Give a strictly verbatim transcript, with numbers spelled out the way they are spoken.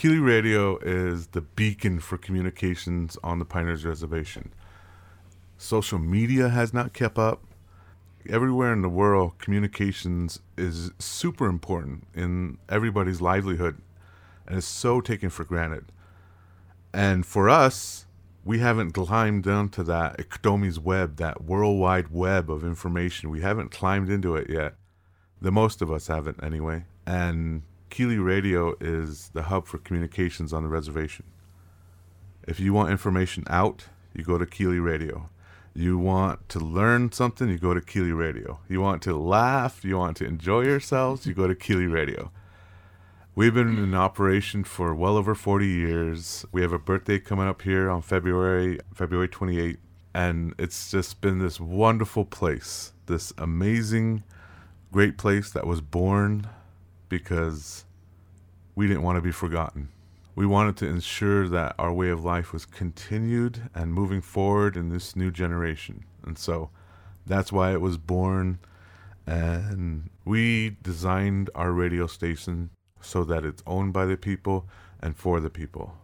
Keeley Radio is the beacon for communications on the Pioneers Reservation. Social media has not kept up. Everywhere in the world, communications is super important in everybody's livelihood and is so taken for granted. And for us, we haven't climbed down to that Ectomi's web, that worldwide web of information. We haven't climbed into it yet. The most of us haven't anyway. And Keeley Radio is the hub for communications on the reservation. If you want information out, you go to Keeley Radio. You want to learn something, you go to Keeley Radio. You want to laugh, you want to enjoy yourselves, you go to Keeley Radio. We've been in operation for well over forty years. We have a birthday coming up here on February, February twenty-eighth. And it's just been this wonderful place, this amazing, great place that was born because we didn't want to be forgotten. We wanted to ensure that our way of life was continued and moving forward in this new generation. And so that's why it was born. And we designed our radio station so that it's owned by the people and for the people.